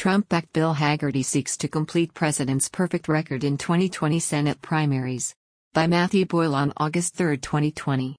Trump-backed Bill Hagerty seeks to complete President's perfect record in 2020 Senate primaries. By Matthew Boyle on August 3, 2020.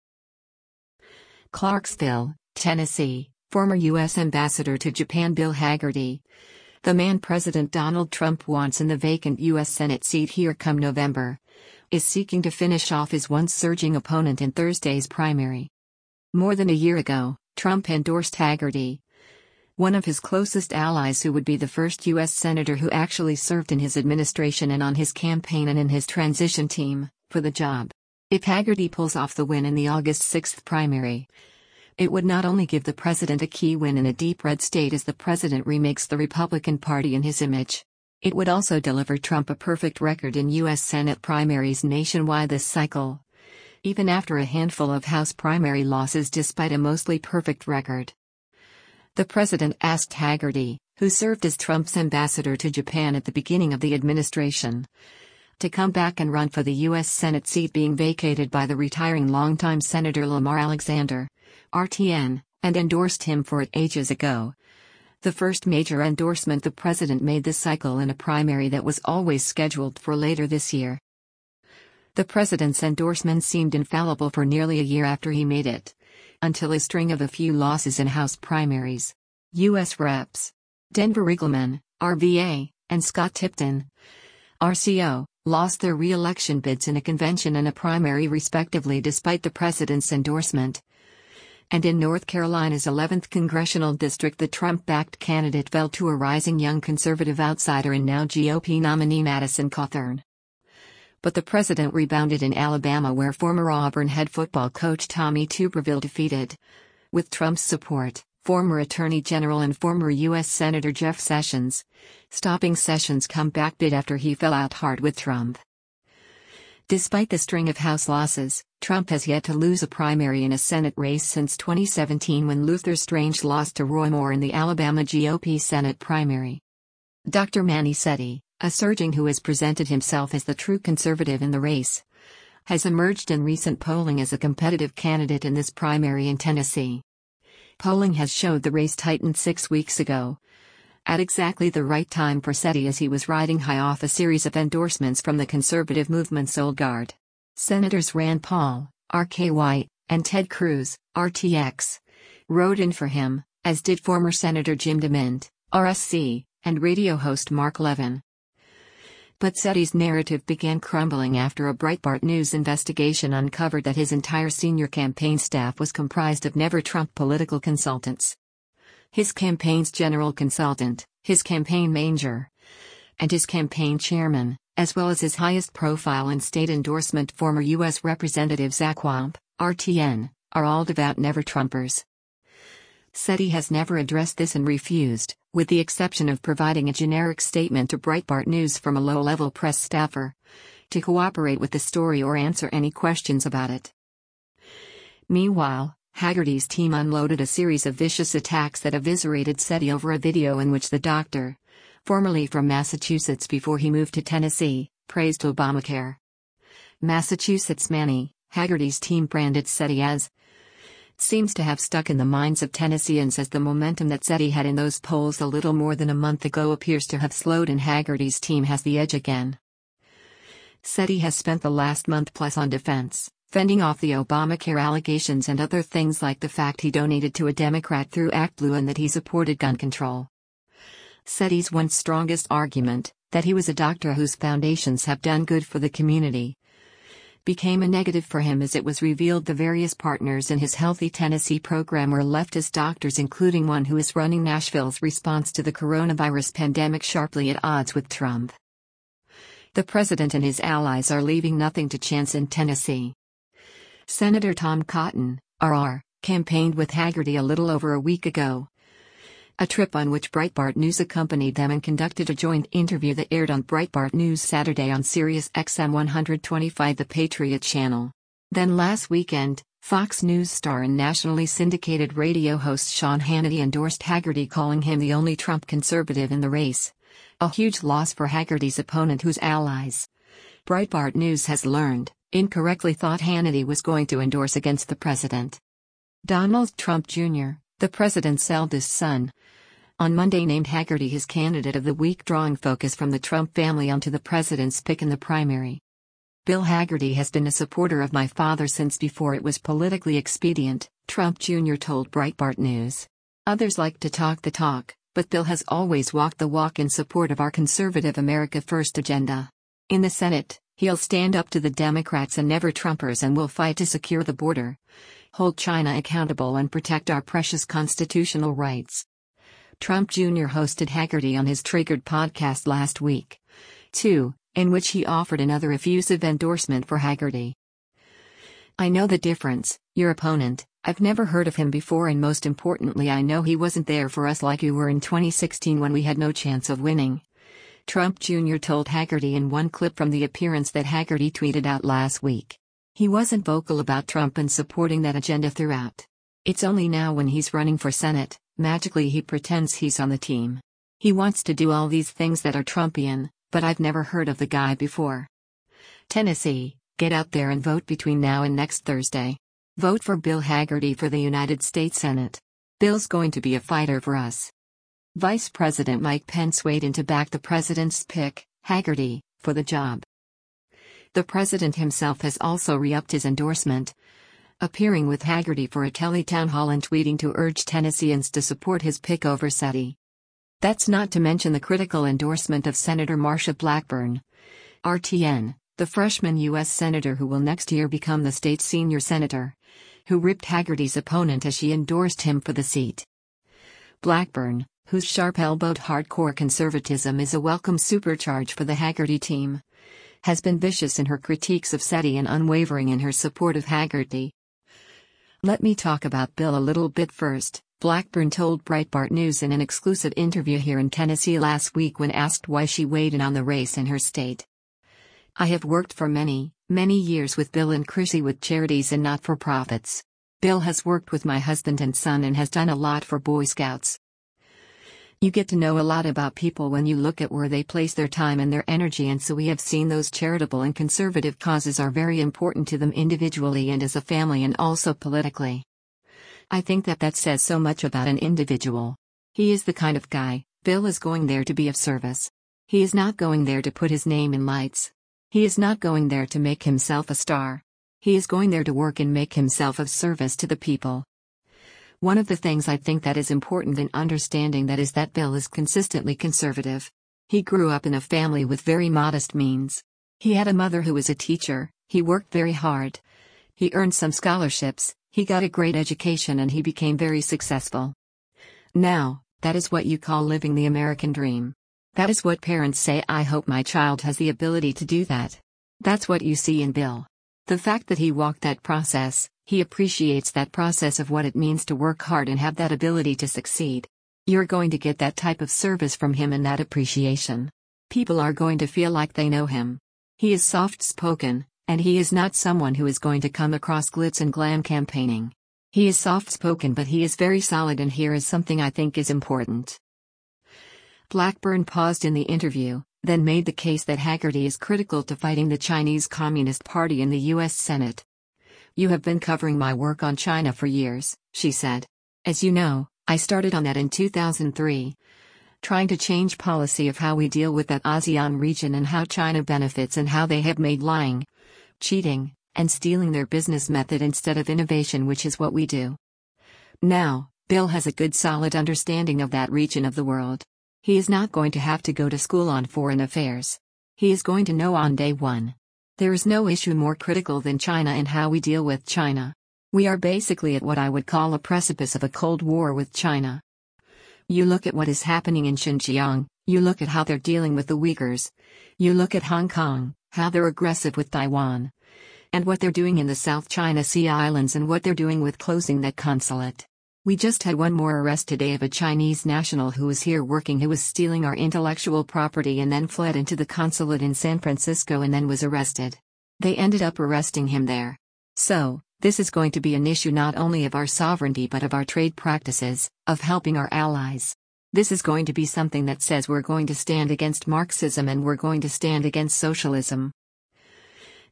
Clarksville, Tennessee, former U.S. Ambassador to Japan Bill Hagerty, the man President Donald Trump wants in the vacant U.S. Senate seat here come November, is seeking to finish off his once surging opponent in Thursday's primary. More than a year ago, Trump endorsed Hagerty, one of his closest allies who would be the first U.S. Senator who actually served in his administration and on his campaign and in his transition team, for the job. If Hagerty pulls off the win in the August 6 primary, it would not only give the president a key win in a deep red state as the president remakes the Republican Party in his image, it would also deliver Trump a perfect record in U.S. Senate primaries nationwide this cycle, even after a handful of House primary losses despite a mostly perfect record. The president asked Hagerty, who served as Trump's ambassador to Japan at the beginning of the administration, to come back and run for the U.S. Senate seat being vacated by the retiring longtime Senator Lamar Alexander, RTN, and endorsed him for it ages ago. The first major endorsement the president made this cycle in a primary that was always scheduled for later this year. The president's endorsement seemed infallible for nearly a year after he made it, until a string of a few losses in House primaries. U.S. Reps. Denver Riggleman, RVA, and Scott Tipton, RCO, lost their re-election bids in a convention and a primary respectively despite the president's endorsement. And in North Carolina's 11th congressional district, the Trump-backed candidate fell to a rising young conservative outsider and now GOP nominee Madison Cawthorn. But the president rebounded in Alabama, where former Auburn head football coach Tommy Tuberville defeated, with Trump's support, former Attorney General and former U.S. Senator Jeff Sessions, stopping Sessions' comeback bid after he fell out hard with Trump. Despite the string of House losses, Trump has yet to lose a primary in a Senate race since 2017 when Luther Strange lost to Roy Moore in the Alabama GOP Senate primary. Dr. Manny Setti, a surgeon who has presented himself as the true conservative in the race, has emerged in recent polling as a competitive candidate in this primary in Tennessee. Polling has showed the race tightened 6 weeks ago, at exactly the right time for Setti as he was riding high off a series of endorsements from the conservative movement's old guard. Senators Rand Paul, R.K. White, and Ted Cruz, RTX, rode in for him, as did former Senator Jim DeMint, RSC, and radio host Mark Levin. But Setti's narrative began crumbling after a Breitbart News investigation uncovered that his entire senior campaign staff was comprised of never-Trump political consultants. His campaign's general consultant, his campaign manager, and his campaign chairman, as well as his highest profile and state endorsement former U.S. Representative Zach Wamp, RTN, are all devout never-Trumpers. Setti has never addressed this and refused, with the exception of providing a generic statement to Breitbart News from a low-level press staffer, to cooperate with the story or answer any questions about it. Meanwhile, Hagerty's team unloaded a series of vicious attacks that eviscerated Setti over a video in which the doctor, formerly from Massachusetts before he moved to Tennessee, praised Obamacare. Massachusetts Manny, Hagerty's team branded Setti as, seems to have stuck in the minds of Tennesseans as the momentum that Setti had in those polls a little more than a month ago appears to have slowed and Hagerty's team has the edge again. Setti has spent the last month plus on defense, fending off the Obamacare allegations and other things like the fact he donated to a Democrat through ActBlue and that he supported gun control. Setti's once strongest argument, that he was a doctor whose foundations have done good for the community, became a negative for him as it was revealed the various partners in his Healthy Tennessee program were leftist doctors, including one who is running Nashville's response to the coronavirus pandemic sharply at odds with Trump. The president and his allies are leaving nothing to chance in Tennessee. Senator Tom Cotton, RR, campaigned with Hagerty a little over a week ago, a trip on which Breitbart News accompanied them and conducted a joint interview that aired on Breitbart News Saturday on Sirius XM 125 The Patriot Channel. Then last weekend, Fox News star and nationally syndicated radio host Sean Hannity endorsed Hagerty, calling him the only Trump conservative in the race, a huge loss for Hagerty's opponent whose allies, Breitbart News has learned, incorrectly thought Hannity was going to endorse against the president. Donald Trump Jr., the president's eldest son, on Monday named Hagerty his candidate of the week, drawing focus from the Trump family onto the president's pick in the primary. Bill Hagerty has been a supporter of my father since before it was politically expedient, Trump Jr. told Breitbart News. Others like to talk the talk, but Bill has always walked the walk in support of our conservative America First agenda. In the Senate, he'll stand up to the Democrats and never Trumpers and will fight to secure the border, hold China accountable and protect our precious constitutional rights. Trump Jr. hosted Hagerty on his Triggered podcast last week, too, in which he offered another effusive endorsement for Hagerty. I know the difference, your opponent. I've never heard of him before, and most importantly I know he wasn't there for us like you were in 2016 when we had no chance of winning. Trump Jr. told Hagerty in one clip from the appearance that Hagerty tweeted out last week. He wasn't vocal about Trump and supporting that agenda throughout. It's only now when he's running for Senate, magically he pretends he's on the team. He wants to do all these things that are Trumpian, but I've never heard of the guy before. Tennessee, get out there and vote between now and next Thursday. Vote for Bill Hagerty for the United States Senate. Bill's going to be a fighter for us. Vice President Mike Pence weighed in to back the president's pick, Hagerty, for the job. The president himself has also re-upped his endorsement, appearing with Hagerty for a Kelly town hall and tweeting to urge Tennesseans to support his pick over SETI. That's not to mention the critical endorsement of Senator Marsha Blackburn, RTN, the freshman U.S. senator who will next year become the state's senior senator, who ripped Hagerty's opponent as she endorsed him for the seat. Blackburn, whose sharp-elbowed hardcore conservatism is a welcome supercharge for the Hagerty team, has been vicious in her critiques of SETI and unwavering in her support of Hagerty. Let me talk about Bill a little bit first, Blackburn told Breitbart News in an exclusive interview here in Tennessee last week when asked why she weighed in on the race in her state. I have worked for many years with Bill and Chrissy with charities and not-for-profits. Bill has worked with my husband and son and has done a lot for Boy Scouts. You get to know a lot about people when you look at where they place their time and their energy, and so we have seen those charitable and conservative causes are very important to them individually and as a family and also politically. I think that says so much about an individual. He is the kind of guy. Bill is going there to be of service. He is not going there to put his name in lights. He is not going there to make himself a star. He is going there to work and make himself of service to the people. One of the things I think that is important in understanding that is that Bill is consistently conservative. He grew up in a family with very modest means. He had a mother who was a teacher, he worked very hard. He earned some scholarships, he got a great education, and he became very successful. Now, that is what you call living the American dream. That is what parents say, I hope my child has the ability to do that. That's what you see in Bill. The fact that he walked that process, he appreciates that process of what it means to work hard and have that ability to succeed. You're going to get that type of service from him and that appreciation. People are going to feel like they know him. He is soft-spoken, and he is not someone who is going to come across glitz and glam campaigning. He is soft-spoken, but he is very solid, and here is something I think is important. Blackburn paused in the interview, then made the case that Hagerty is critical to fighting the Chinese Communist Party in the U.S. Senate. You have been covering my work on China for years, she said. As you know, I started on that in 2003. Trying to change policy of how we deal with that ASEAN region and how China benefits and how they have made lying, cheating, and stealing their business method instead of innovation, which is what we do. Now, Bill has a good solid understanding of that region of the world. He is not going to have to go to school on foreign affairs. He is going to know on day one. There is no issue more critical than China and how we deal with China. We are basically at what I would call a precipice of a Cold War with China. You look at what is happening in Xinjiang, you look at how they're dealing with the Uyghurs, you look at Hong Kong, how they're aggressive with Taiwan, and what they're doing in the South China Sea Islands and what they're doing with closing that consulate. We just had one more arrest today of a Chinese national who was here working, who was stealing our intellectual property and then fled into the consulate in San Francisco and then was arrested. They ended up arresting him there. So, this is going to be an issue not only of our sovereignty but of our trade practices, of helping our allies. This is going to be something that says we're going to stand against Marxism and we're going to stand against socialism.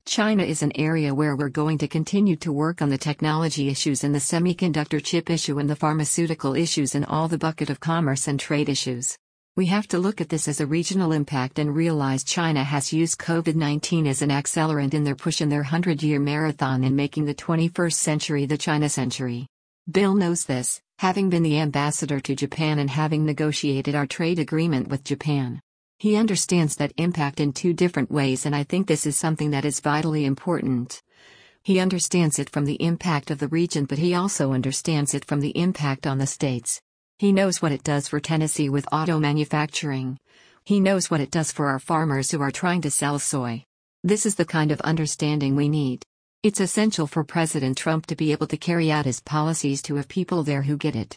China is an area where we're going to continue to work on the technology issues and the semiconductor chip issue and the pharmaceutical issues and all the bucket of commerce and trade issues. We have to look at this as a regional impact and realize China has used COVID-19 as an accelerant in their push in their 100-year marathon in making the 21st century the China century. Bill knows this, having been the ambassador to Japan and having negotiated our trade agreement with Japan. He understands that impact in two different ways, and I think this is something that is vitally important. He understands it from the impact of the region, but he also understands it from the impact on the states. He knows what it does for Tennessee with auto manufacturing. He knows what it does for our farmers who are trying to sell soy. This is the kind of understanding we need. It's essential for President Trump to be able to carry out his policies to have people there who get it.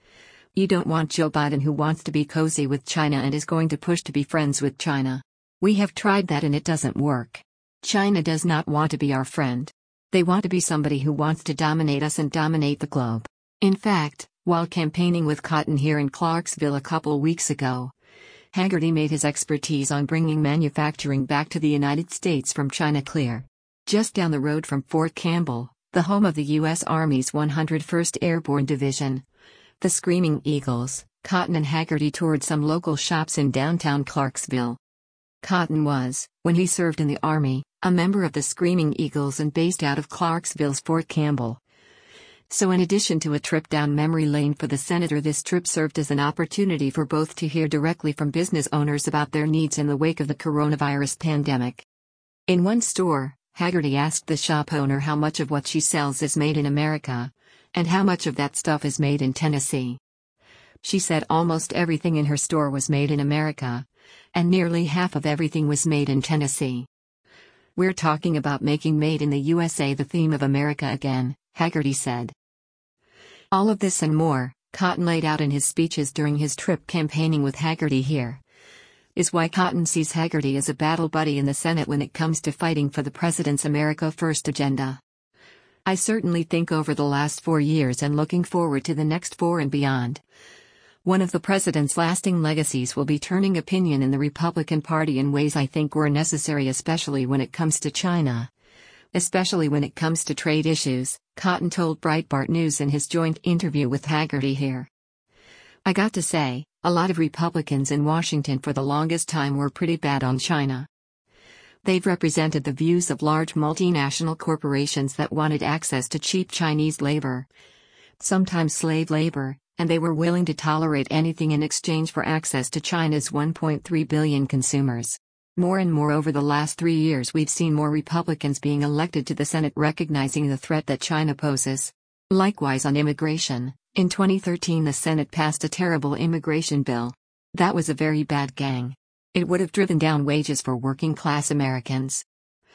You don't want Joe Biden who wants to be cozy with China and is going to push to be friends with China. We have tried that and it doesn't work. China does not want to be our friend. They want to be somebody who wants to dominate us and dominate the globe. In fact, while campaigning with Cotton here in Clarksville a couple weeks ago, Hagerty made his expertise on bringing manufacturing back to the United States from China clear. Just down the road from Fort Campbell, the home of the U.S. Army's 101st Airborne Division, the Screaming Eagles, Cotton and Hagerty toured some local shops in downtown Clarksville. Cotton was, when he served in the Army, a member of the Screaming Eagles and based out of Clarksville's Fort Campbell. So in addition to a trip down memory lane for the senator, this trip served as an opportunity for both to hear directly from business owners about their needs in the wake of the coronavirus pandemic. In one store, Hagerty asked the shop owner how much of what she sells is made in America, and how much of that stuff is made in Tennessee. She said almost everything in her store was made in America, and nearly half of everything was made in Tennessee. We're talking about making Made in the USA the theme of America again, Hagerty said. All of this and more, Cotton laid out in his speeches during his trip campaigning with Hagerty here, is why Cotton sees Hagerty as a battle buddy in the Senate when it comes to fighting for the president's America First agenda. I certainly think over the last 4 years and looking forward to the next 4 and beyond, one of the president's lasting legacies will be turning opinion in the Republican Party in ways I think were necessary, especially when it comes to China. Especially when it comes to trade issues, Cotton told Breitbart News in his joint interview with Hagerty here. I got to say, a lot of Republicans in Washington for the longest time were pretty bad on China. They've represented the views of large multinational corporations that wanted access to cheap Chinese labor, sometimes slave labor, and they were willing to tolerate anything in exchange for access to China's 1.3 billion consumers. More and more over the last 3 years we've seen more Republicans being elected to the Senate recognizing the threat that China poses. Likewise on immigration, in 2013 the Senate passed a terrible immigration bill. That was a very bad gang. It would have driven down wages for working-class Americans.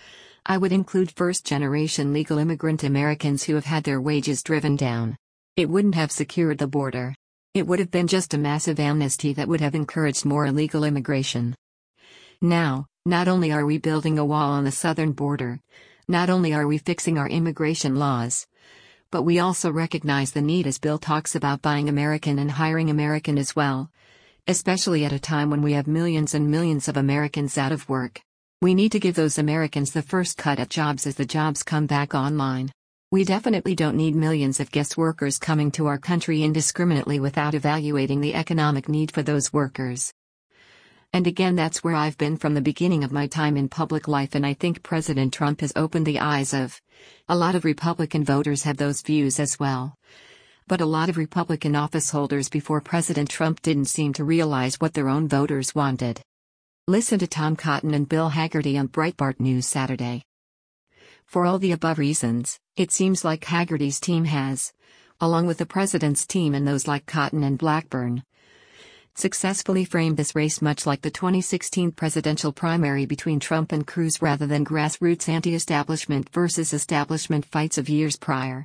I would include first-generation legal immigrant Americans who have had their wages driven down. It wouldn't have secured the border. It would have been just a massive amnesty that would have encouraged more illegal immigration. Now, not only are we building a wall on the southern border, not only are we fixing our immigration laws, but we also recognize the need, as Bill talks about, buying American and hiring American as well. Especially at a time when we have millions and millions of Americans out of work. We need to give those Americans the first cut at jobs as the jobs come back online. We definitely don't need millions of guest workers coming to our country indiscriminately without evaluating the economic need for those workers. And again, that's where I've been from the beginning of my time in public life, and I think President Trump has opened the eyes of a lot of Republican voters have those views as well. But a lot of Republican office holders before President Trump didn't seem to realize what their own voters wanted. Listen to Tom Cotton and Bill Hagerty on Breitbart News Saturday. For all the above reasons, it seems like Hagerty's team has, along with the president's team and those like Cotton and Blackburn, successfully framed this race much like the 2016 presidential primary between Trump and Cruz rather than grassroots anti-establishment versus establishment fights of years prior.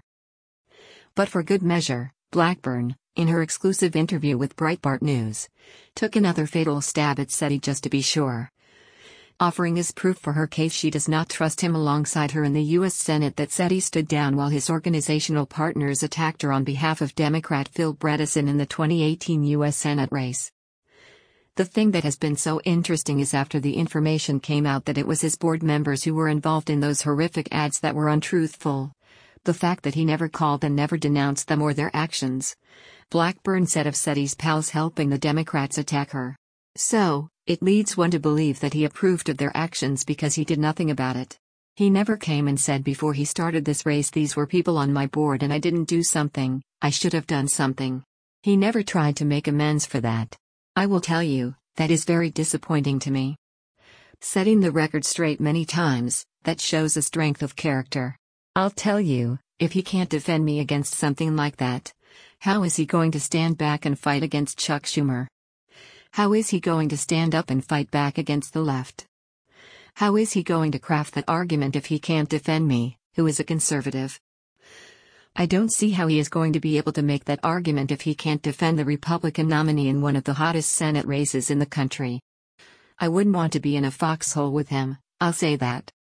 But for good measure, Blackburn, in her exclusive interview with Breitbart News, took another fatal stab at SETI just to be sure. Offering as proof for her case she does not trust him alongside her in the U.S. Senate that SETI stood down while his organizational partners attacked her on behalf of Democrat Phil Bredesen in the 2018 U.S. Senate race. The thing that has been so interesting is after the information came out that it was his board members who were involved in those horrific ads that were untruthful. The fact that he never called and never denounced them or their actions. Blackburn said of Seti's pals helping the Democrats attack her. So, it leads one to believe that he approved of their actions because he did nothing about it. He never came and said before he started this race, these were people on my board and I didn't do something, I should have done something. He never tried to make amends for that. I will tell you, that is very disappointing to me. Setting the record straight many times, that shows a strength of character. I'll tell you, if he can't defend me against something like that, how is he going to stand back and fight against Chuck Schumer? How is he going to stand up and fight back against the left? How is he going to craft that argument if he can't defend me, who is a conservative? I don't see how he is going to be able to make that argument if he can't defend the Republican nominee in one of the hottest Senate races in the country. I wouldn't want to be in a foxhole with him, I'll say that.